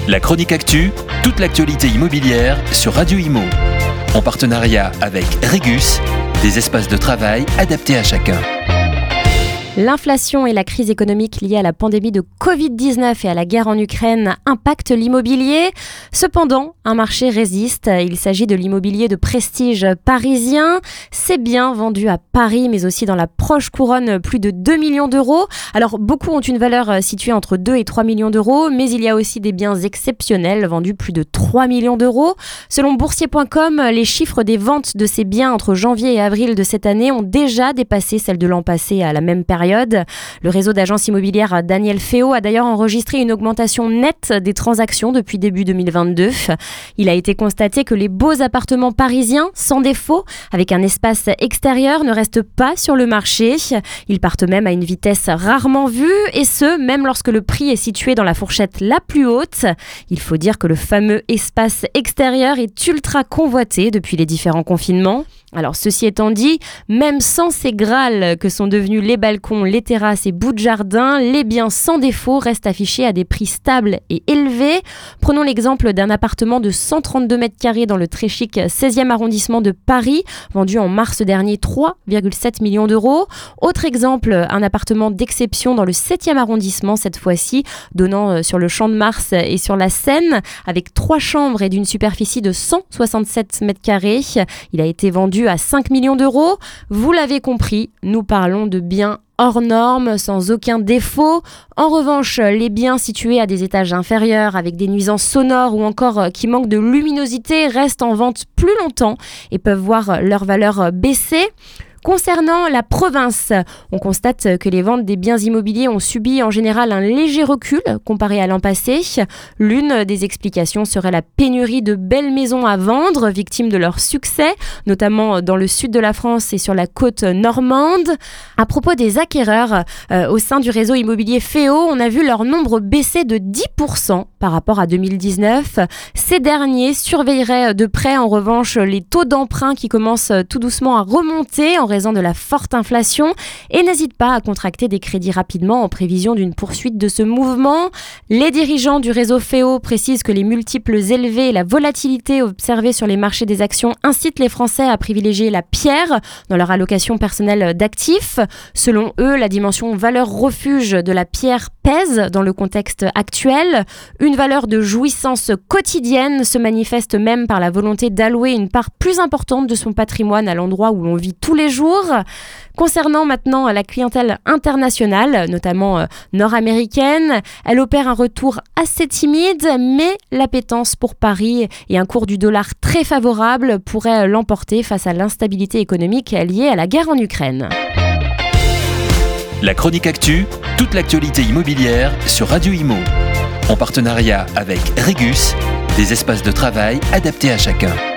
La chronique actu, toute l'actualité immobilière sur Radio Imo. En partenariat avec Regus, des espaces de travail adaptés à chacun. L'inflation et la crise économique liée à la pandémie de Covid-19 et à la guerre en Ukraine impactent l'immobilier. Cependant, un marché résiste. Il s'agit de l'immobilier de prestige parisien. Ces biens vendus à Paris, mais aussi dans la proche couronne, plus de 2 millions d'euros. Alors, beaucoup ont une valeur située entre 2 et 3 millions d'euros, mais il y a aussi des biens exceptionnels vendus plus de 3 millions d'euros. Selon boursier.com, les chiffres des ventes de ces biens entre janvier et avril de cette année ont déjà dépassé celles de l'an passé à la même période. Le réseau d'agences immobilières Daniel Féo a d'ailleurs enregistré une augmentation nette des transactions depuis début 2022. Il a été constaté que les beaux appartements parisiens, sans défaut, avec un espace extérieur, ne restent pas sur le marché. Ils partent même à une vitesse rarement vue, et ce, même lorsque le prix est situé dans la fourchette la plus haute. Il faut dire que le fameux espace extérieur est ultra convoité depuis les différents confinements. Alors ceci étant dit, même sans ces grâles que sont devenus les balcons, les terrasses et bouts de jardin, les biens sans défaut restent affichés à des prix stables et élevés. Prenons l'exemple d'un appartement de 132 mètres carrés dans le très chic 16e arrondissement de Paris, vendu en mars dernier 3,7 millions d'euros. Autre exemple, un appartement d'exception dans le 7e arrondissement cette fois-ci, donnant sur le Champ de Mars et sur la Seine, avec 3 chambres et d'une superficie de 167 mètres carrés. Il a été vendu à 5 millions d'euros. Vous l'avez compris, nous parlons de biens hors normes, sans aucun défaut. En revanche, les biens situés à des étages inférieurs, avec des nuisances sonores ou encore qui manquent de luminosité, restent en vente plus longtemps et peuvent voir leur valeur baisser. Concernant la province, on constate que les ventes des biens immobiliers ont subi en général un léger recul comparé à l'an passé. L'une des explications serait la pénurie de belles maisons à vendre, victimes de leur succès, notamment dans le sud de la France et sur la côte normande. À propos des acquéreurs, au sein du réseau immobilier Féo, on a vu leur nombre baisser de 10% par rapport à 2019. Ces derniers surveilleraient de près en revanche les taux d'emprunt qui commencent tout doucement à remonter en raison de la forte inflation et n'hésitent pas à contracter des crédits rapidement en prévision d'une poursuite de ce mouvement. Les dirigeants du réseau Féo précisent que les multiples élevés et la volatilité observée sur les marchés des actions incitent les Français à privilégier la pierre dans leur allocation personnelle d'actifs. Selon eux, la dimension valeur-refuge de la pierre pèse dans le contexte actuel. Une valeur de jouissance quotidienne se manifeste même par la volonté d'allouer une part plus importante de son patrimoine à l'endroit où l'on vit tous les jours. Concernant maintenant la clientèle internationale, notamment nord-américaine, elle opère un retour assez timide, mais l'appétence pour Paris et un cours du dollar très favorable pourraient l'emporter face à l'instabilité économique liée à la guerre en Ukraine. La chronique actu, toute l'actualité immobilière sur Radio Imo. En partenariat avec Regus, des espaces de travail adaptés à chacun.